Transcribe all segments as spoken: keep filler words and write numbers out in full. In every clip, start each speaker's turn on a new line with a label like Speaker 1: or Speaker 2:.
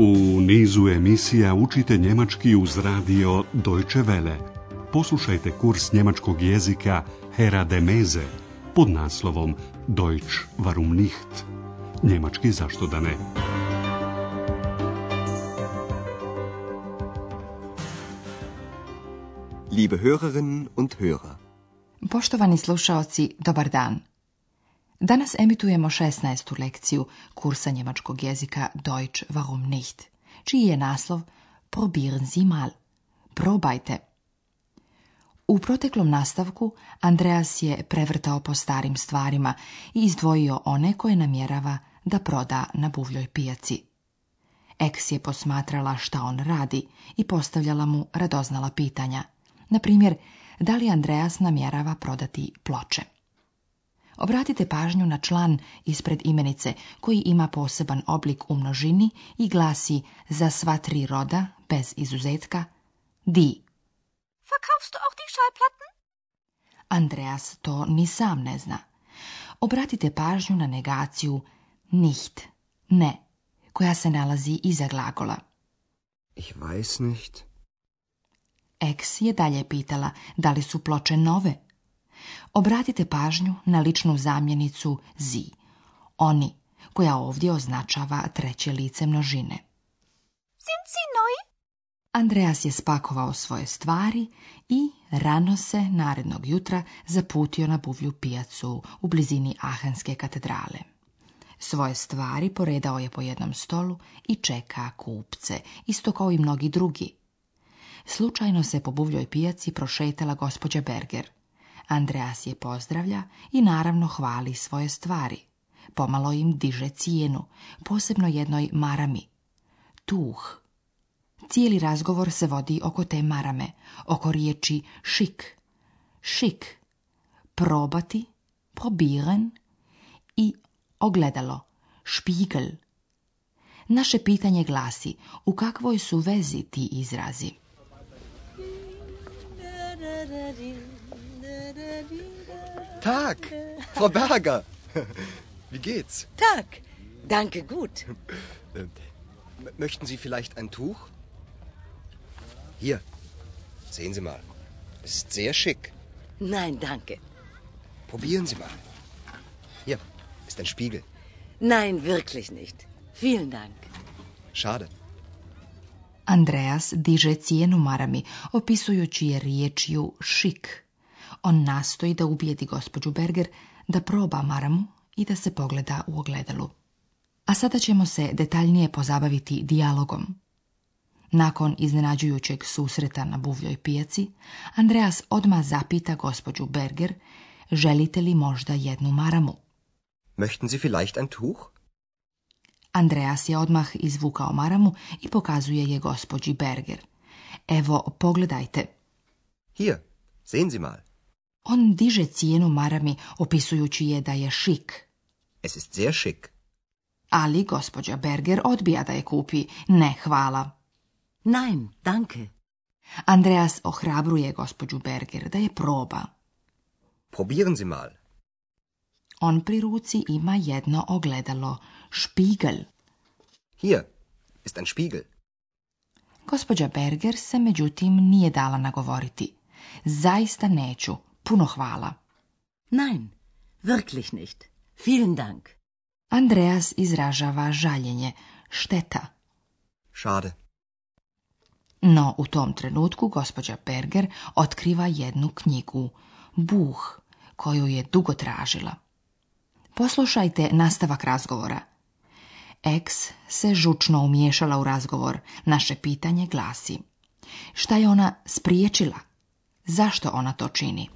Speaker 1: U nizu emisija učite njemački uz radio Deutsche Welle. Poslušajte kurs njemačkog jezika Hera de Meze pod naslovom Deutsch warum nicht? Njemački zašto da ne?
Speaker 2: Liebe Hörerinnen und Hörer.
Speaker 3: Poštovani slušaoci, dobar dan. Danas emitujemo šesnaestu lekciju kursa njemačkog jezika Deutsch warum nicht, čiji je naslov Probieren Sie mal. Probajte. U proteklom nastavku Andreas je prevrtao po starim stvarima i izdvojio one koje namjerava da proda na buvljoj pijaci. Eks je posmatrala šta on radi i postavljala mu radoznala pitanja. Na primjer, da li Andreas namjerava prodati ploče. Obratite pažnju na član ispred imenice koji ima poseban oblik u množini i glasi za sva tri roda, bez izuzetka, die.
Speaker 4: Verkaufst du auch die Schallplatten?
Speaker 3: Andreas to ni sam ne zna. Obratite pažnju na negaciju nicht, ne, koja se nalazi iza glagola.
Speaker 2: Ich weiß nicht.
Speaker 3: Eks je dalje pitala da li su ploče nove. Obratite pažnju na ličnu zamjenicu sie, oni, koja ovdje označava treće lice množine.
Speaker 4: Sind sie neu?
Speaker 3: Andreas je spakovao svoje stvari i rano se narednog jutra zaputio na buvlju pijacu u blizini Aachenske katedrale. Svoje stvari poredao je po jednom stolu i čeka kupce, isto kao i mnogi drugi. Slučajno se po buvljoj pijaci prošetala gospođa Berger. Andreas je pozdravlja i naravno hvali svoje stvari. Pomalo im diže cijenu, posebno jednoj marami. Tuh. Cijeli razgovor se vodi oko te marame, oko riječi šik. Šik. Probati, probieren i ogledalo, špigel. Naše pitanje glasi, u kakvoj su vezi ti izrazi?
Speaker 2: Tag, Frau Berger. Wie geht's?
Speaker 5: Tag, danke gut.
Speaker 2: M- Möchten Sie vielleicht ein Tuch? Hier, sehen Sie mal. Es ist sehr schick.
Speaker 5: Nein, danke.
Speaker 2: Probieren Sie mal. Hier ist ein Spiegel.
Speaker 5: Nein, wirklich nicht. Vielen Dank.
Speaker 2: Schade.
Speaker 3: Andreas diže cijenu marami, opisujući je riječju šik. On nastoji da ubijedi gospođu Berger da proba maramu i da se pogleda u ogledalu. A sada ćemo se detaljnije pozabaviti dijalogom. Nakon iznenađujućeg susreta na buvljoj pijaci, Andreas odmah zapita gospođu Berger, želite li možda jednu maramu?
Speaker 2: Möchten Sie vielleicht ein Tuch?
Speaker 3: Andreas je odmah izvukao maramu i pokazuje je gospođi Berger. Evo, pogledajte.
Speaker 2: Hier, sehen Sie mal.
Speaker 3: On diže cijenu marami, opisujući je da je šik.
Speaker 2: Es ist sehr schick.
Speaker 3: Ali gospođa Berger odbija da je kupi. Ne, hvala.
Speaker 5: Nein, danke.
Speaker 3: Andreas ohrabruje gospođu Berger da je proba.
Speaker 2: Probieren Sie mal.
Speaker 3: On pri ruci ima jedno ogledalo, špigel.
Speaker 2: Hier ist ein Spiegel.
Speaker 3: Gospođa Berger se međutim nije dala nagovoriti. Zaista neću, puno hvala.
Speaker 5: Nein, wirklich nicht. Vielen Dank.
Speaker 3: Andreas izražava žaljenje, šteta.
Speaker 2: Schade.
Speaker 3: No u tom trenutku gospođa Berger otkriva jednu knjigu, Buch, koju je dugo tražila. Poslušajte nastavak razgovora. Eks se žučno umiješala u razgovor. Naše pitanje glasi: šta je ona spriječila? Zašto ona to čini?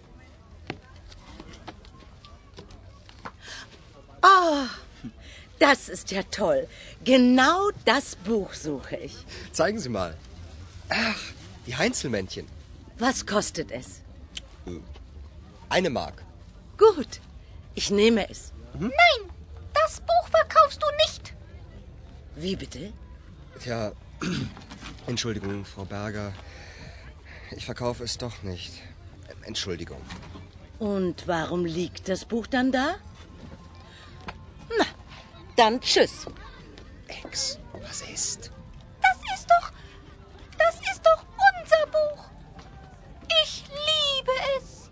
Speaker 5: Oh, das ist ja toll. Genau das Buch suche ich.
Speaker 2: Zeigen Sie mal. Ach, die Heinzelmännchen.
Speaker 5: Was kostet es?
Speaker 2: Eine Mark.
Speaker 5: Gut, ich nehme es.
Speaker 4: Nein, das Buch verkaufst du nicht.
Speaker 5: Wie bitte?
Speaker 2: Tja, Entschuldigung, Frau Berger. Ich verkaufe es doch nicht. Entschuldigung.
Speaker 5: Und warum liegt das Buch dann da? Na, dann tschüss.
Speaker 2: Ex, Was ist?
Speaker 4: Das ist doch... Das ist doch unser Buch. Ich liebe es.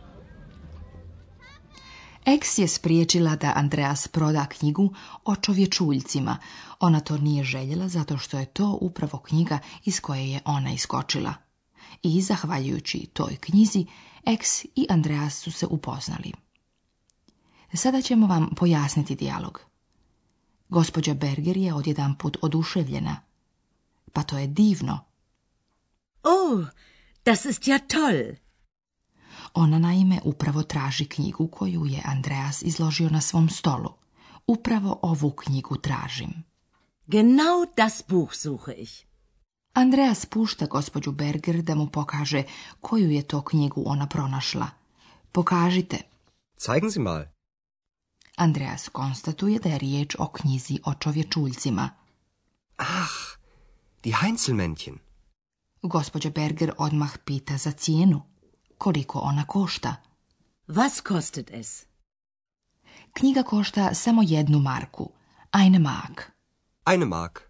Speaker 3: Eks je spriječila da Andreas proda knjigu o čovječuljcima. Ona to nije željela zato što je to upravo knjiga iz koje je ona iskočila. I zahvaljujući toj knjizi, Eks i Andreas su se upoznali. Sada ćemo vam pojasniti dijalog. Gospođa Berger je odjedanput oduševljena. Pa to je divno.
Speaker 5: Oh, das ist ja toll.
Speaker 3: Ona naime upravo traži knjigu koju je Andreas izložio na svom stolu. Upravo ovu knjigu tražim.
Speaker 5: Genau das Buch suche ich.
Speaker 3: Andreas pušta gospođu Berger da mu pokaže koju je to knjigu ona pronašla. Pokažite.
Speaker 2: Zeigen Sie mal.
Speaker 3: Andreas konstatuje da je riječ o knjizi o čovječuljcima.
Speaker 2: Ach, die Heinzelmännchen.
Speaker 3: Gospođa Berger odmah pita za cijenu. Koliko ona košta?
Speaker 5: Was kostet es?
Speaker 3: Knjiga košta samo jednu marku. Eine Mark.
Speaker 2: Eine Mark.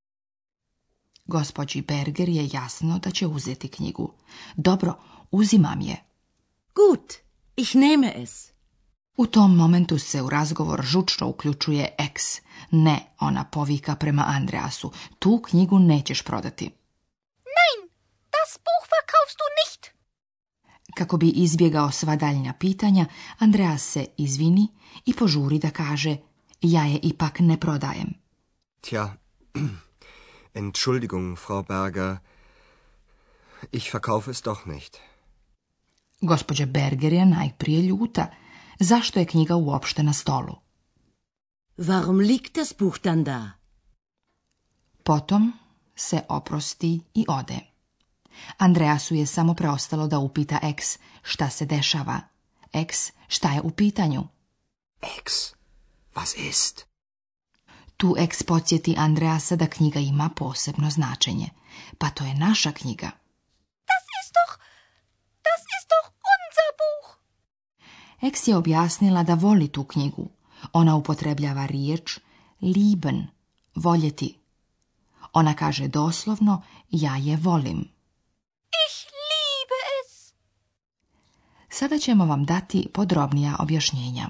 Speaker 3: Gospođi Berger je jasno da će uzeti knjigu. Dobro, uzimam je.
Speaker 5: Gut, ich nehme es.
Speaker 3: U tom momentu se u razgovor žučno uključuje Eks. Ne, ona povika prema Andreasu. Tu knjigu nećeš prodati.
Speaker 4: Nein, das Buch verkaufst du nicht.
Speaker 3: Kako bi izbjegao sva daljnja pitanja, Andreas se izvini i požuri da kaže ja je ipak ne prodajem.
Speaker 2: Tja, Entschuldigung, Frau Berger. Ich verkaufe es doch nicht.
Speaker 3: Gospođa Berger je najprije ljuta. Zašto je knjiga uopšte na stolu?
Speaker 5: Warum liegt das Buch dann da?
Speaker 3: Potom se oprosti i ode. Andreasu je samo preostalo da upita Eks šta se dešava. Eks, šta je u pitanju?
Speaker 2: Ex, was ist?
Speaker 3: Tu Eks podsjeti Andreasa da knjiga ima posebno značenje. Pa to je naša knjiga.
Speaker 4: Das ist doch... Das ist doch unser Buch.
Speaker 3: Eks je objasnila da voli tu knjigu. Ona upotrebljava riječ lieben, voljeti. Ona kaže doslovno ja je volim.
Speaker 4: Ich liebe es.
Speaker 3: Sada ćemo vam dati podrobnija objašnjenja.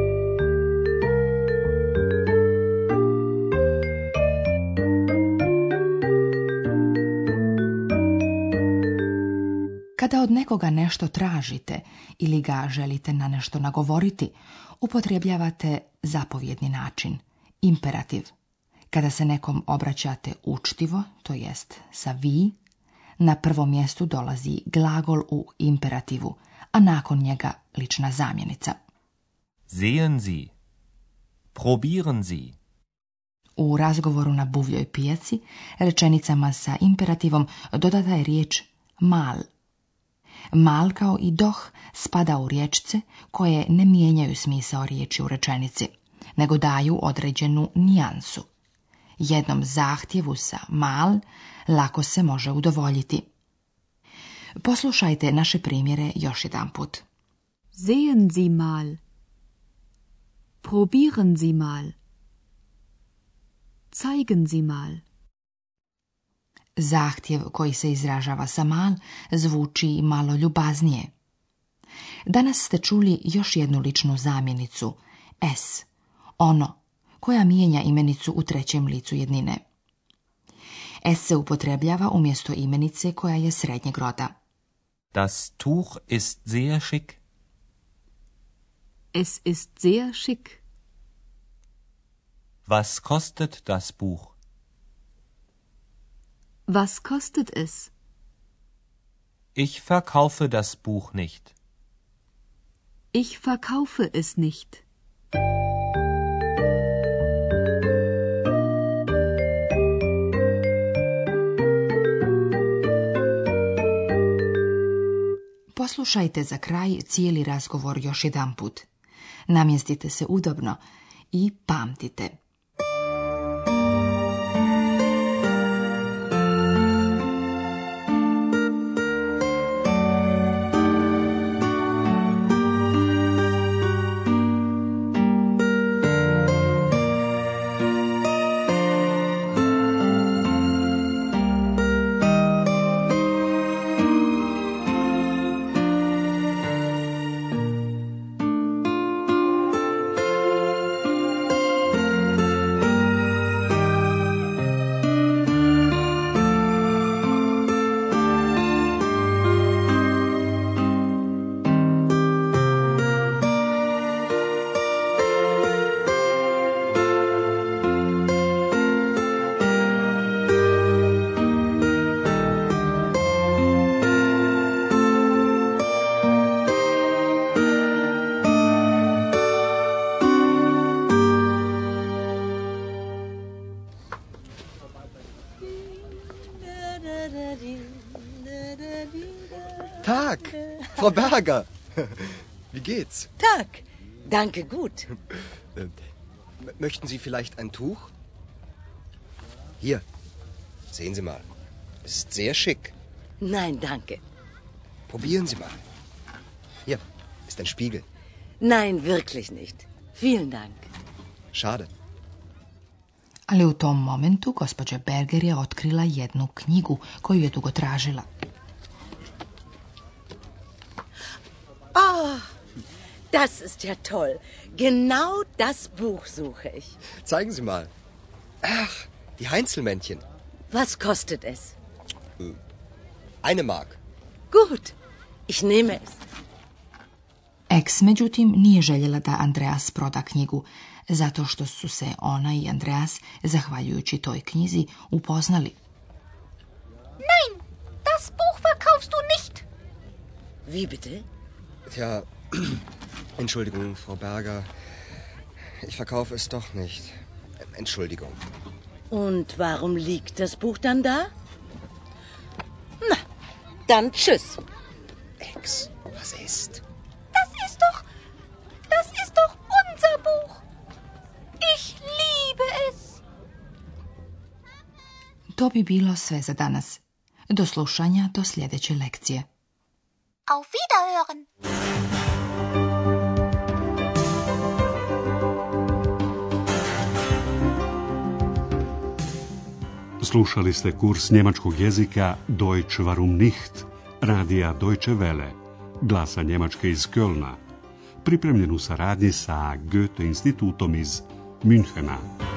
Speaker 3: Kada od nekoga nešto tražite ili ga želite na nešto nagovoriti, upotrebljavate zapovjedni način, imperativ. Kada se nekom obraćate učtivo, to jest sa vi, na prvom mjestu dolazi glagol u imperativu, a nakon njega lična zamjenica.
Speaker 6: Sehen Sie. Probieren Sie.
Speaker 3: U razgovoru na buvljoj pijaci, rečenicama sa imperativom dodata je riječ mal. Mal kao i doh spada u riječce koje ne mijenjaju smisao riječi u rečenici, nego daju određenu nijansu. Jednom zahtjevu sa mal lako se može udovoljiti. Poslušajte naše primjere još jedanput.
Speaker 7: Sehen Sie mal. Probieren Sie mal. Zeigen Sie mal.
Speaker 3: Zahtjev koji se izražava sa mal zvuči malo ljubaznije. Danas ste čuli još jednu ličnu zamjenicu, es, ono, koja mijenja imenicu u trećem licu jednine. Es se upotrebljava umjesto imenice koja je srednjeg roda.
Speaker 6: Das Tuch ist sehr schick.
Speaker 7: Es ist sehr schick.
Speaker 6: Was kostet das Buch?
Speaker 7: Was kostet es?
Speaker 6: Ich verkaufe das Buch nicht.
Speaker 7: Ich verkaufe es nicht.
Speaker 3: Poslušajte za kraj cijeli razgovor još jedanput. Namjestite se udobno i pamtite.
Speaker 2: Frau Berger! Wie geht's?
Speaker 5: Tag. Danke, gut.
Speaker 2: M- Möchten Sie vielleicht ein Tuch? Hier, sehen Sie mal. Es ist sehr schick.
Speaker 5: Nein, danke.
Speaker 2: Probieren Sie mal. Hier ist ein Spiegel.
Speaker 5: Nein, wirklich nicht. Vielen Dank.
Speaker 2: Schade.
Speaker 3: Ali u tom momentu gospođa Berger je otkrila jednu knjigu koju je dugo tražila.
Speaker 5: Oh, das ist ja toll. Genau das Buch suche ich.
Speaker 2: Zeigen Sie mal. Ach, die Heinzelmännchen.
Speaker 5: Was kostet es?
Speaker 2: Eine Mark.
Speaker 5: Gut, ich nehme es.
Speaker 3: Eks, međutim, nije željela da Andreas proda knjigu, zato što su se ona i Andreas, zahvaljujući toj knjizi, upoznali.
Speaker 4: Nein, das Buch verkaufst du nicht.
Speaker 5: Wie bitte?
Speaker 2: Tja, Entschuldigung, Frau Berger. Ich verkaufe es doch nicht. Entschuldigung.
Speaker 5: Und warum liegt das Buch dann da? Na, dann tschüss.
Speaker 2: Ex, was ist?
Speaker 4: Das ist doch... Das ist doch unser Buch. Ich liebe es.
Speaker 3: To bi bilo sve za danas. Do slušanja do sljedeće lekcije.
Speaker 4: Auf Wiederhören.
Speaker 1: Slušali ste kurs njemačkog jezika Deutsch warum nicht, radija Deutsche Welle, glasa Njemačke iz Kölna, pripremljen u saradnji sa Goethe institutom iz Münchena.